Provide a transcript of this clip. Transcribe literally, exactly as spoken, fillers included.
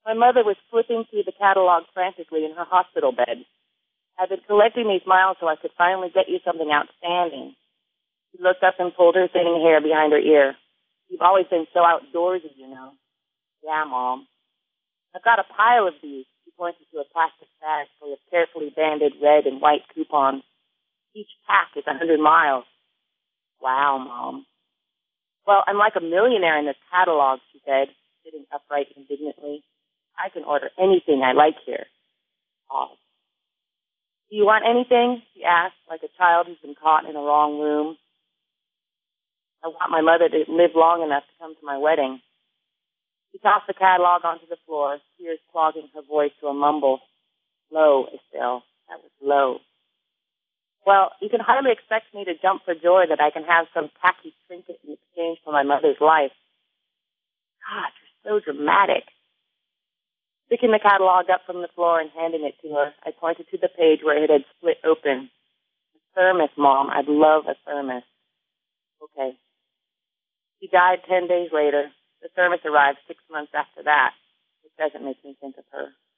My mother was flipping through the catalog frantically in her hospital bed. I've been collecting these miles so I could finally get you something outstanding. She looked up and pulled her thinning hair behind her ear. You've always been so outdoorsy, you know. Yeah, Mom. I've got a pile of these. She pointed to a plastic bag full of carefully banded red and white coupons. Each pack is a hundred miles. Wow, Mom. Well, I'm like a millionaire in this catalog, she said, sitting upright indignantly. I can order anything I like here. Pause. Do you want anything? She asked, like a child who's been caught in a wrong room. I want my mother to live long enough to come to my wedding. She tossed the catalog onto the floor, tears clogging her voice to a mumble. Low, Estelle. That was low. Well, you can hardly expect me to jump for joy that I can have some tacky trinket in exchange for my mother's life. God, you're so dramatic. Picking the catalog up from the floor and handing it to her, I pointed to the page where it had split open. A thermos, Mom. I'd love a thermos. Okay. She died ten days later. The thermos arrived six months after that. It doesn't make me think of her.